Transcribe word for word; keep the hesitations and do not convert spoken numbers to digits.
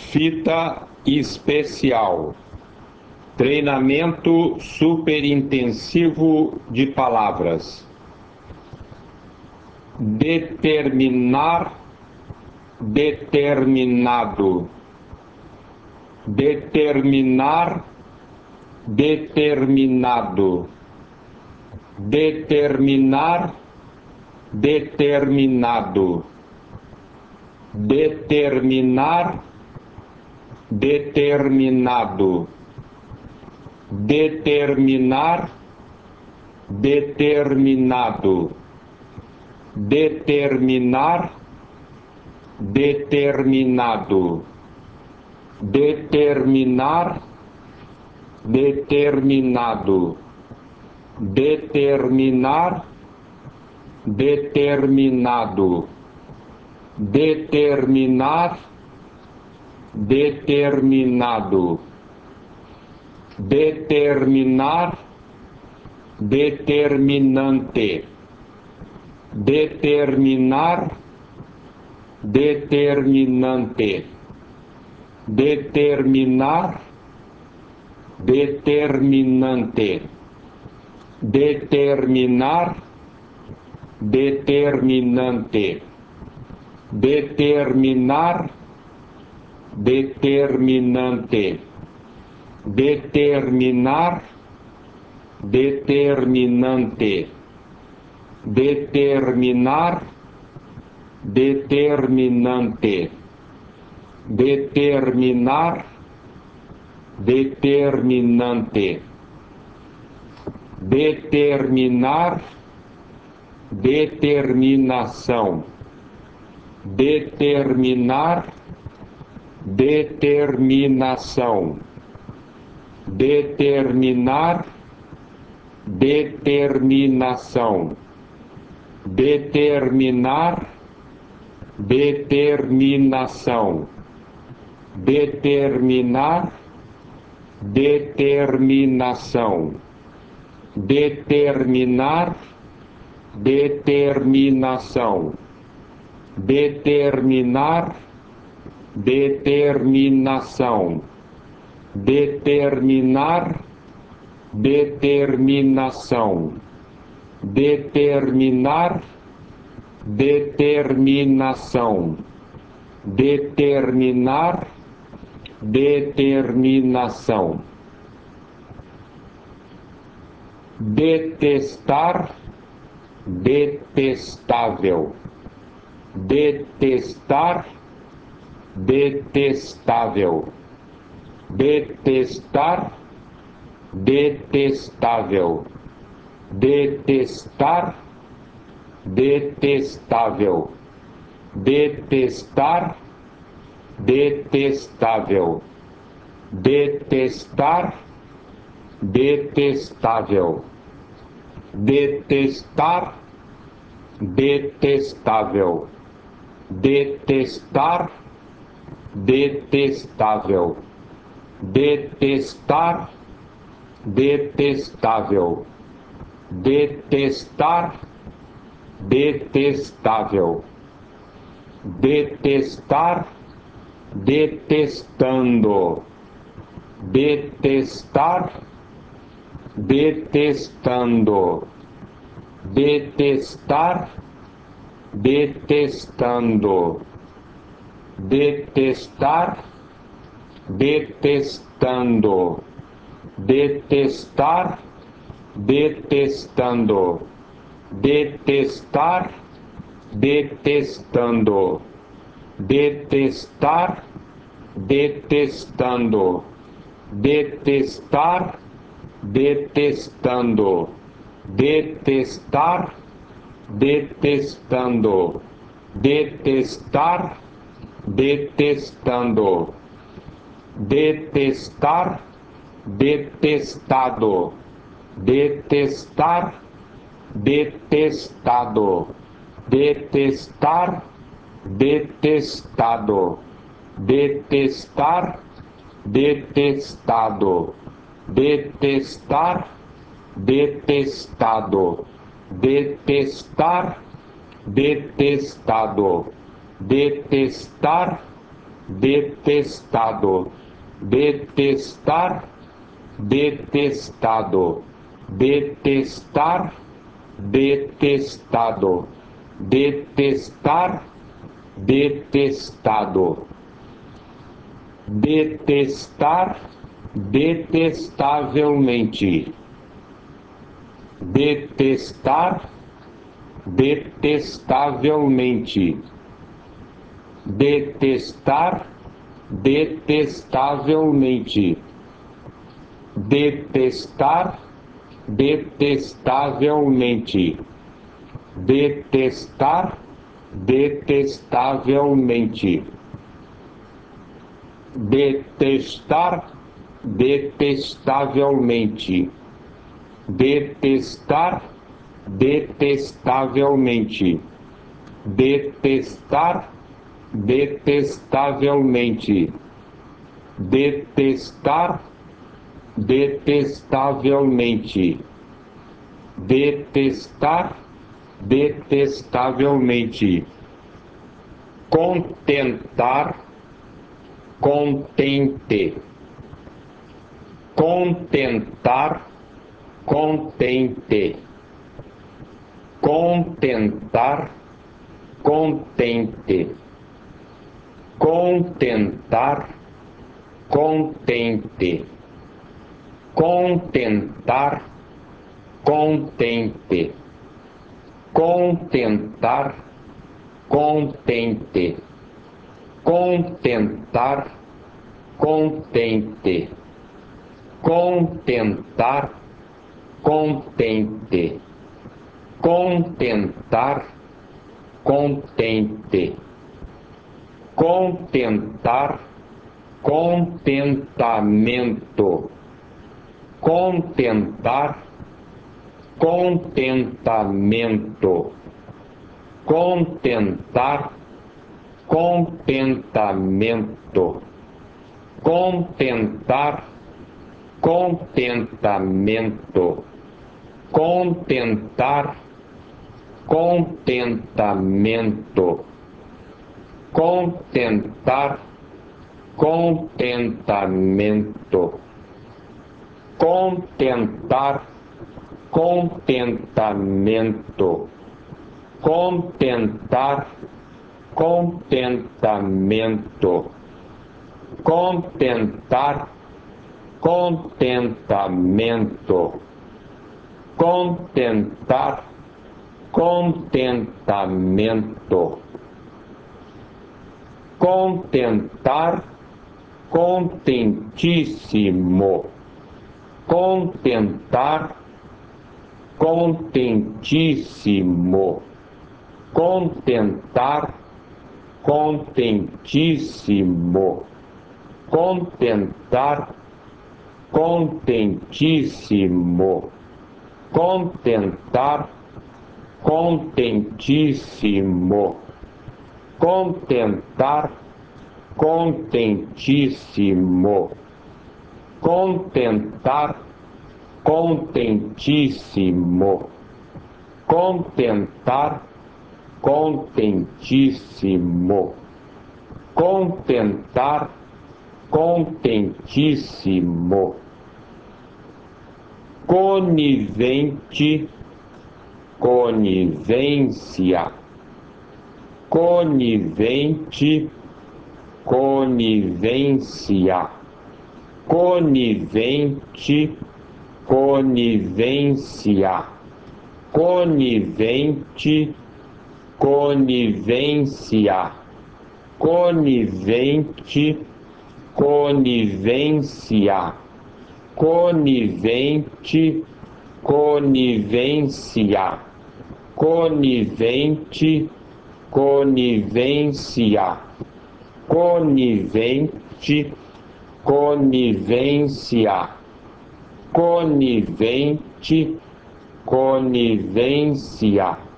Fita especial. Treinamento superintensivo de palavras. Determinar, determinado. Determinar, determinado. Determinar, determinado. Determinar, determinado. Determinar, determinado. Determinar, determinado. Determinar, determinado. Determinar, determinado. Determinar, determinado. Determinar, determinante. Determinar, determinante. Determinar, determinante. Determinar, determinante. Determinar, determinante. Determinar, determinante. Determinar, determinante. Determinar, determinante. Determinar, determinação. Determinar, determinação. Determinar, determinação. Determinar, determinação. Determinar, determinação. Determinar, determinação. Determinar, determinação. Determinar, determinação. Determinar, determinação. Determinar, determinação. Detestar, detestável. Detestar, detestável. Detestar, detestável. Detestar, detestável. Detestar, detestável. Detestar, detestável. Detestar, detestável. Detestar, detestável. Detestar, detestável. Detestar, detestável. Detestar, detestando. Detestar, detestando. Detestar, detestando. Detestar, detestando. Detestar, detestando. Detestar, detestando. Detestar, detestando. Detestar, detestando. Detestar, detestando. Detestar, detestando. Detestar, detestado. Detestar, detestado. Detestar, detestado. Detestar, detestado. Detestar, detestado. Detestar, detestado. Detestar, detestado, detestar, detestado, detestar, detestado, detestar, detestado, detestar, detestavelmente, detestar, detestavelmente, detestar, detestavelmente, detestar, detestavelmente, detestar, detestavelmente, detestar, detestavelmente, detestar, detestavelmente, detestar, detestavelmente, detestar, detestavelmente, detestar, detestavelmente, contentar, contente, contentar, contente, contentar, contente, contentar, contente, contentar, contente, contentar, contente, contentar, contente, contentar, contente, contentar, contente, contentar, contentamento, contentar, contentamento, contentar, contentamento, contentar, contentamento, contentar, contentamento, contentar, contentamento, contentar, contentamento, contentar, contentamento, contentar, contentamento, contentar, contentamento, contentar, contentíssimo, contentar, contentíssimo, contentar, contentíssimo, contentar, contentíssimo, contentar, contentíssimo, contentar, contentíssimo, contentar, contentíssimo, contentar, contentíssimo, contentar, contentíssimo, conivente, conivência, conivente, conivência, conivente, conivência, conivente, conivência, conivente, conivência, conivente, conivência, conivente, conivência, conivente, conivência, conivente, conivência.